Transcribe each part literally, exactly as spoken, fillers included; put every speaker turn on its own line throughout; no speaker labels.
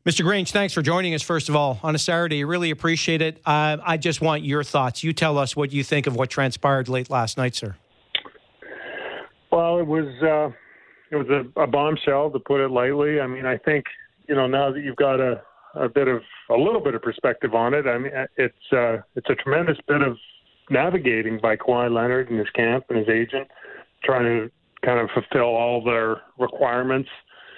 Mister Grange, thanks for joining us, first of all, on a Saturday. Really appreciate it. Uh, I just want your thoughts. You tell us what you think of what transpired late last night, sir.
Well, it was uh, it was a, a bombshell, to put it lightly. I mean, I think, you know, now that you've got a, a bit of a little bit of perspective on it, I mean, it's uh, it's a tremendous bit of navigating by Kawhi Leonard and his camp and his agent, trying to kind of fulfill all their requirements.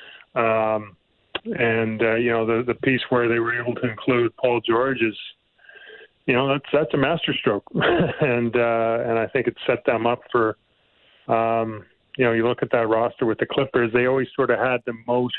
Um, and, uh, you know, the, the piece where they were able to include Paul George is, you know, that's, that's a masterstroke. and, uh, and I think it set them up for, um, you know, you look at that roster with the Clippers, they always sort of had the most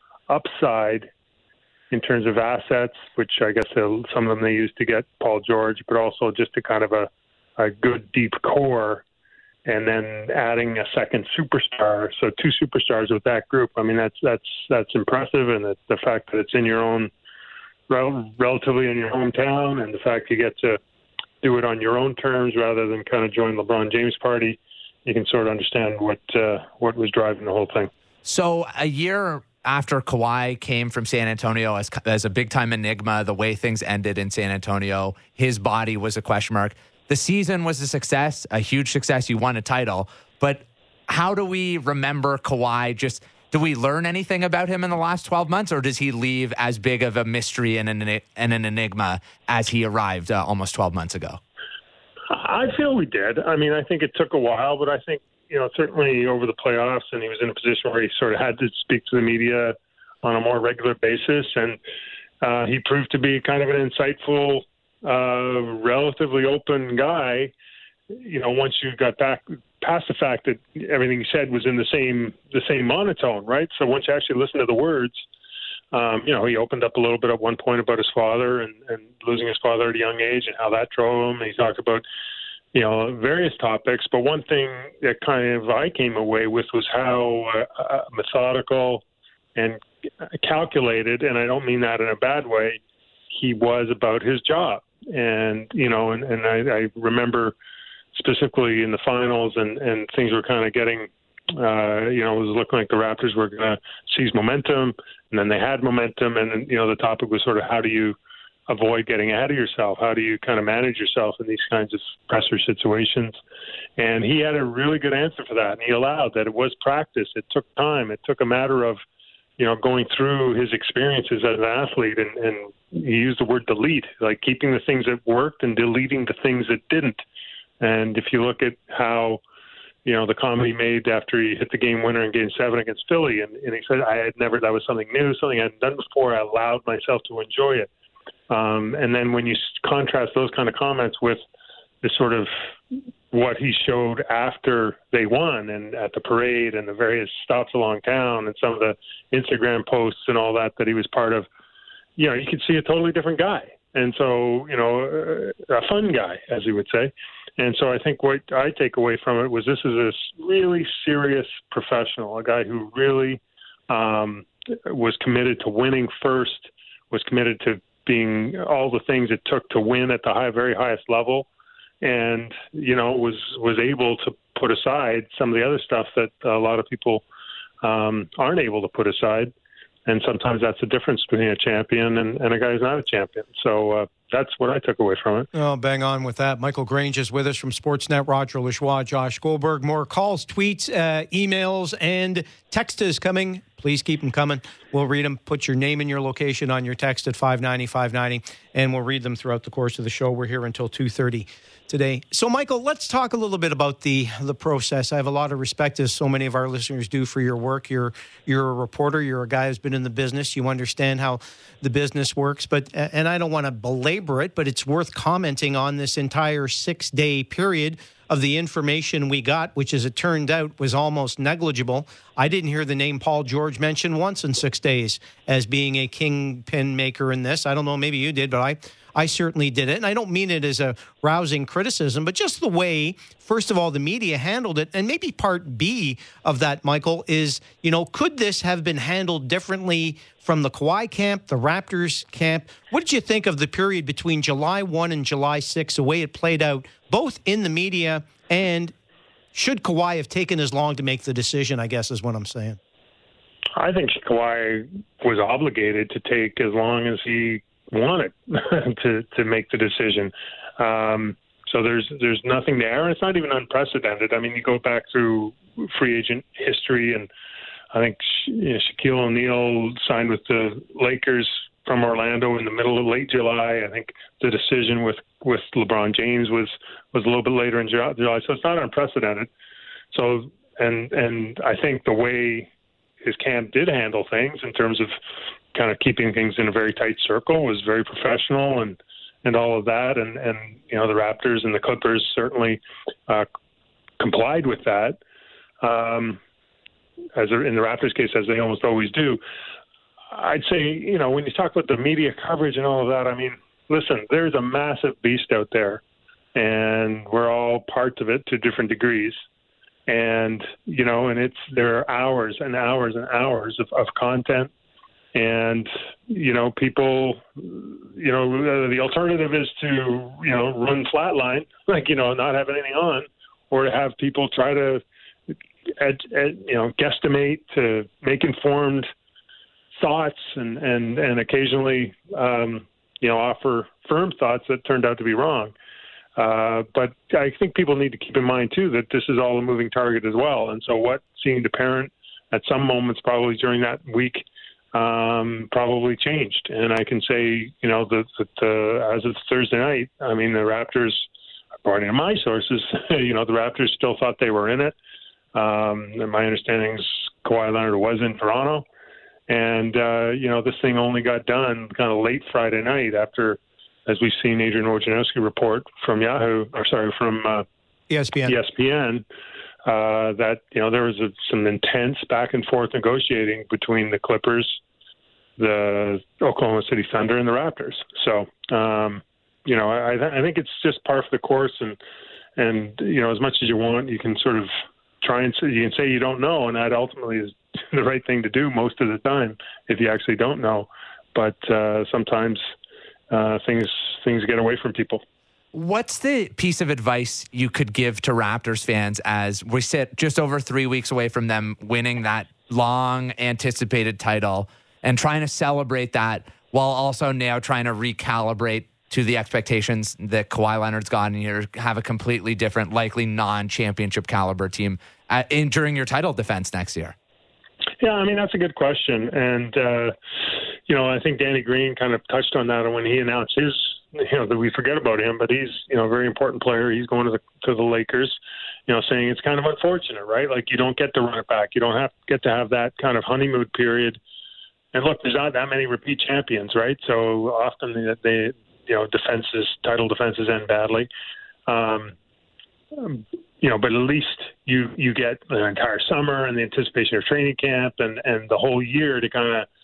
upside in terms of assets, which I guess some of them they used to get Paul George, but also just a kind of a, a good deep core. And then adding a second superstar, so two superstars with that group. I mean, that's that's that's impressive, and the, the fact that it's in your own, rel- relatively in your hometown, and the fact you get to do it on your own terms rather than kind of join LeBron James' party, you can sort of understand what uh, what was driving the whole thing.
So a year after Kawhi came from San Antonio as as a big time enigma, the way things ended in San Antonio, his body was a question mark. The season was a success, a huge success. You won a title. But how do we remember Kawhi? Just do we learn anything about him in the last twelve months, or does he leave as big of a mystery and an, and an enigma as he arrived uh, almost twelve months ago?
I feel we did. I mean, I think it took a while, but I think, you know, certainly over the playoffs, and he was in a position where he sort of had to speak to the media on a more regular basis. And uh, he proved to be kind of an insightful, uh, relatively open guy, you know, once you got back past the fact that everything he said was in the same the same monotone, right? So once you actually listen to the words, um, you know, he opened up a little bit at one point about his father and, and losing his father at a young age and how that drove him. And he talked about, you know, various topics. But one thing that kind of I came away with was how uh, methodical and calculated, and I don't mean that in a bad way, he was about his job. And, you know, and, and I, I remember specifically in the finals and, and things were kind of getting, uh, you know, it was looking like the Raptors were going to seize momentum, and then they had momentum. And, you know, the topic was sort of how do you avoid getting ahead of yourself? How do you kind of manage yourself in these kinds of pressure situations? And he had a really good answer for that. And he allowed that it was practice. It took time. It took a matter of, you know, going through his experiences as an athlete, and, and he used the word delete, like keeping the things that worked and deleting the things that didn't. And if you look at how, you know, the comment he made after he hit the game winner in game seven against Philly, and, and he said, I had never, that was something new, something I hadn't done before. I allowed myself to enjoy it. Um, and then when you contrast those kind of comments with the sort of what he showed after they won and at the parade and the various stops along town and some of the Instagram posts and all that that he was part of, you know, you could see a totally different guy. And so, you know, a fun guy, as he would say. And so I think what I take away from it was this is a really serious professional, a guy who really um, was committed to winning first, was committed to being all the things it took to win at the high, very highest level. And, you know, was was able to put aside some of the other stuff that a lot of people um, aren't able to put aside. And sometimes that's the difference between a champion and, and a guy who's not a champion. So uh, that's what I took away from it.
Oh, bang on with that. Michael Grange is with us from Sportsnet. Roger Lajoie, Josh Goldberg. More calls, tweets, uh, emails, and texts coming. Please keep them coming. We'll read them. Put your name and your location on your text at five ninety, five ninety, and we'll read them throughout the course of the show. We're here until two thirty today. So, Michael, let's talk a little bit about the the process. I have a lot of respect, as so many of our listeners do, for your work. You're you're a reporter. You're a guy who's been in the business. You understand how the business works. But and I don't want to belabor it, but it's worth commenting on this entire six-day period of the information we got, which, as it turned out, was almost negligible. I didn't hear the name Paul George mentioned once in six days as being a kingpin maker in this. I don't know, maybe you did, but I, I certainly did it. And I don't mean it as a rousing criticism, but just the way, first of all, the media handled it. And maybe part B of that, Michael, is, you know, could this have been handled differently from the Kawhi camp, the Raptors camp? What did you think of the period between July first and July sixth, the way it played out, both in the media and should Kawhi have taken as long to make the decision, I guess is what I'm saying?
I think Kawhi was obligated to take as long as he wanted to to make the decision. Um, so there's there's nothing there. It's not even unprecedented. I mean, you go back through free agent history, and I think you know, Shaquille O'Neal signed with the Lakers from Orlando in the middle of late July. I think the decision with, with LeBron James was, was a little bit later in July. So it's not unprecedented. So and and I think the way his camp did handle things in terms of kind of keeping things in a very tight circle was very professional and, and all of that. And, and, you know, the Raptors and the Clippers certainly uh, complied with that. Um, as in the Raptors case, as they almost always do. I'd say, you know, when you talk about the media coverage and all of that, I mean, listen, there's a massive beast out there, and we're all parts of it to different degrees. And, you know, and it's, there are hours and hours and hours of, of content. And, you know, people, you know, the alternative is to, you know, run flatline, like, you know, not have anything on, or to have people try to, ed, ed, you know, guesstimate, to make informed thoughts and, and, and occasionally, um, you know, offer firm thoughts that turned out to be wrong. Uh, but I think people need to keep in mind, too, that this is all a moving target as well. And so what seemed apparent at some moments probably during that week um, probably changed. And I can say, you know, that, that uh, as of Thursday night, I mean, the Raptors, according to my sources, you know, the Raptors still thought they were in it. Um, and my understanding is Kawhi Leonard was in Toronto. And, uh, you know, this thing only got done kind of late Friday night after, as we've seen Adrian Wojnarowski report from Yahoo, or sorry, from uh,
E S P N,
E S P N uh, that, you know, there was a, some intense back and forth negotiating between the Clippers, the Oklahoma City Thunder, and the Raptors. So, um, you know, I, I think it's just par for the course. And, and, you know, as much as you want, you can sort of try and say, you can say you don't know, and that ultimately is the right thing to do most of the time if you actually don't know. But uh, sometimes uh, things things get away from people.
What's the piece of advice you could give to Raptors fans as we sit just over three weeks away from them winning that long anticipated title and trying to celebrate that while also now trying to recalibrate to the expectations that Kawhi Leonard's gotten here, have a completely different, likely non-championship caliber team at, in during your title defense next year?
Yeah, I mean, that's a good question. And, uh, you know, I think Danny Green kind of touched on that when he announced his, you know, that we forget about him, but he's, you know, a very important player. He's going to the to the Lakers, you know, saying it's kind of unfortunate, right? Like, you don't get to run it back. You don't have get to have that kind of honeymoon period. And look, there's not that many repeat champions, right? So often they, they you know, defenses, title defenses end badly. Um, you know, but at least you, you get the entire summer and the anticipation of training camp and, and the whole year to kind of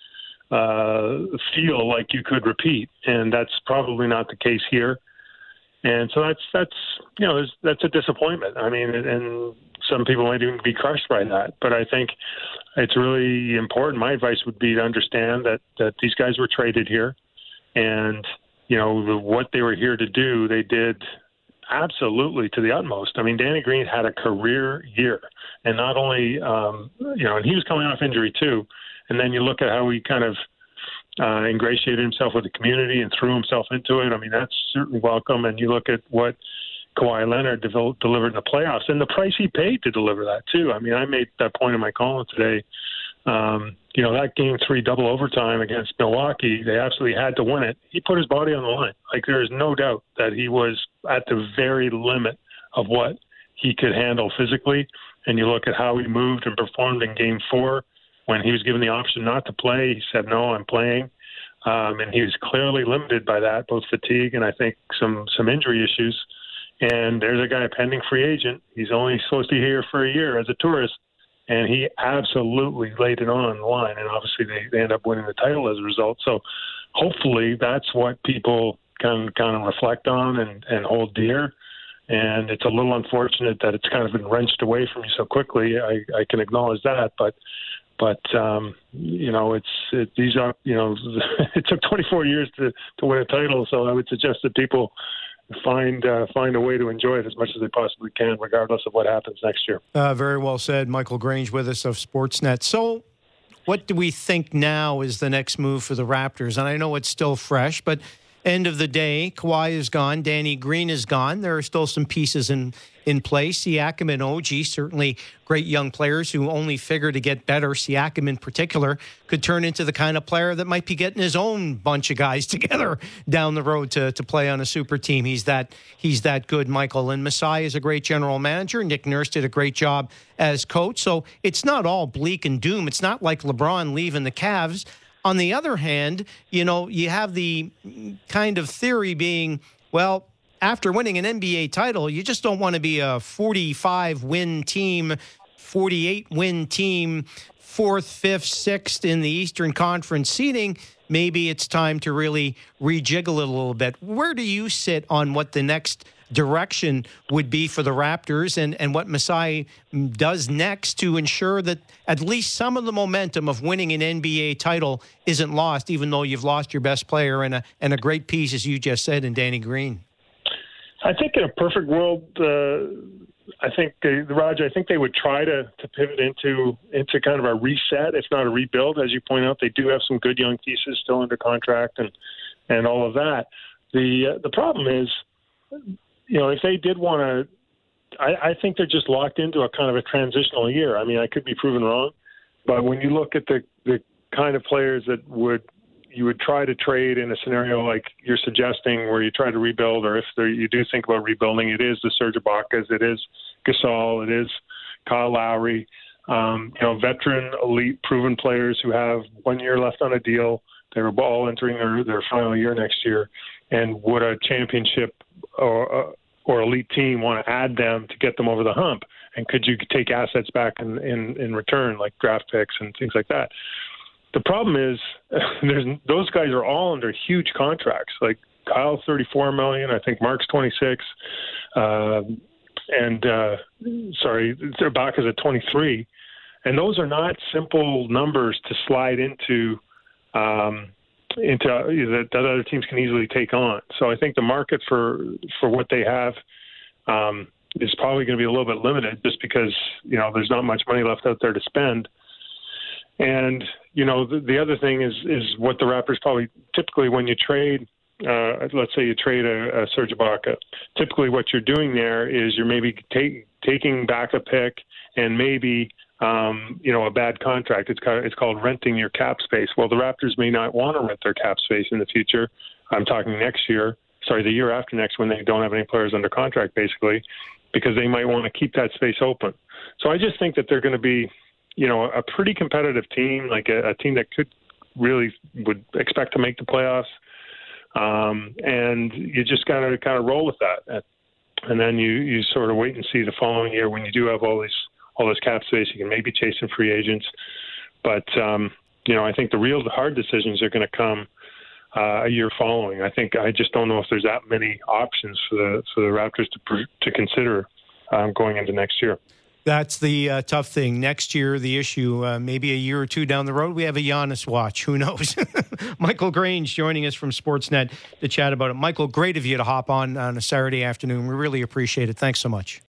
uh, feel like you could repeat. And that's probably not the case here. And so that's, that's, you know, that's a disappointment. I mean, and, and some people might even be crushed by that, but I think it's really important. My advice would be to understand that, that these guys were traded here, and, you know, the, what they were here to do, they did absolutely to the utmost. I mean, Danny Green had a career year, and not only, um, you know, and he was coming off injury too. And then you look at how he kind of uh, ingratiated himself with the community and threw himself into it. I mean, that's certainly welcome. And you look at what Kawhi Leonard de- delivered in the playoffs and the price he paid to deliver that too. I mean, I made that point in my column today. Um, you know, that game three double overtime against Milwaukee, they absolutely had to win it. He put his body on the line. Like, there is no doubt that he was at the very limit of what he could handle physically. And you look at how he moved and performed in game four when he was given the option not to play. He said, no, I'm playing. Um, and he was clearly limited by that, both fatigue and I think some, some injury issues. And there's a guy, a pending free agent. He's only supposed to be here for a year as a tourist. And he absolutely laid it on the line. And obviously they, they end up winning the title as a result. So hopefully that's what people can kind of reflect on and, and hold dear. And it's a little unfortunate that it's kind of been wrenched away from you so quickly. I, I can acknowledge that. But, but um, you know, it's it, these are, you know, it took twenty-four years to, to win a title. So I would suggest that people find uh, find a way to enjoy it as much as they possibly can, regardless of what happens next year.
Uh, very well said. Michael Grange with us of Sportsnet. So what do we think now is the next move for the Raptors? And I know it's still fresh, but end of the day, Kawhi is gone. Danny Green is gone. There are still some pieces in, in place. Siakam and O G, certainly great young players who only figure to get better. Siakam in particular could turn into the kind of player that might be getting his own bunch of guys together down the road to, to play on a super team. He's that he's that good, Michael. And Masai is a great general manager. Nick Nurse did a great job as coach. So it's not all bleak and doom. It's not like LeBron leaving the Cavs. On the other hand, you know, you have the kind of theory being, well, after winning an N B A title, you just don't want to be a forty-five win team, forty-eight win team, fourth, fifth, sixth in the Eastern Conference seeding. Maybe it's time to really rejiggle it a little bit. Where do you sit on what the next direction would be for the Raptors and, and what Masai does next to ensure that at least some of the momentum of winning an N B A title isn't lost, even though you've lost your best player and a, and a great piece, as you just said, in Danny Green?
I think in a perfect world, uh, I think, they, Raj, I think they would try to, to pivot into into kind of a reset, if not a rebuild. As you point out, they do have some good young pieces still under contract and, and all of that. The uh, the problem is, you know, if they did want to, I, I think they're just locked into a kind of a transitional year. I mean, I could be proven wrong, but when you look at the, the kind of players that would you would try to trade in a scenario like you're suggesting, where you try to rebuild, or if there, you do think about rebuilding, it is the Serge Ibaka's, it is Gasol, it is Kyle Lowry, um, you know, veteran, elite, proven players who have one year left on a deal. They're all entering their, their final year next year, and would a championship or or elite team want to add them to get them over the hump? And could you take assets back in, in, in return, like draft picks and things like that? The problem is there's those guys are all under huge contracts. Like Kyle's thirty-four million dollars, I think Mark's twenty-six, uh, and uh, sorry, they're back as at twenty-three, and those are not simple numbers to slide into. Um, into uh, that, that other teams can easily take on. So I think the market for for what they have um, is probably going to be a little bit limited, just because, you know, there's not much money left out there to spend. And, you know, the, the other thing is is what the Raptors probably typically, when you trade, uh, let's say you trade a, a Serge Ibaka, typically what you're doing there is you're maybe take, taking back a pick and maybe Um, you know, a bad contract. It's kind of, it's called renting your cap space. Well, the Raptors may not want to rent their cap space in the future. I'm talking next year, sorry, the year after next, when they don't have any players under contract, basically, because they might want to keep that space open. So I just think that they're going to be, you know, a pretty competitive team, like a, a team that could really would expect to make the playoffs. Um, and you just got to kind of roll with that. And then you, you sort of wait and see the following year when you do have all these all this cap space. You can maybe chase some free agents. But, um, you know, I think the real hard decisions are going to come uh, a year following. I think I just don't know if there's that many options for the for the Raptors to to consider um, going into next year.
That's the uh, tough thing. Next year, the issue, uh, maybe a year or two down the road, we have a Giannis watch. Who knows? Michael Grange joining us from Sportsnet to chat about it. Michael, great of you to hop on on a Saturday afternoon. We really appreciate it. Thanks so much.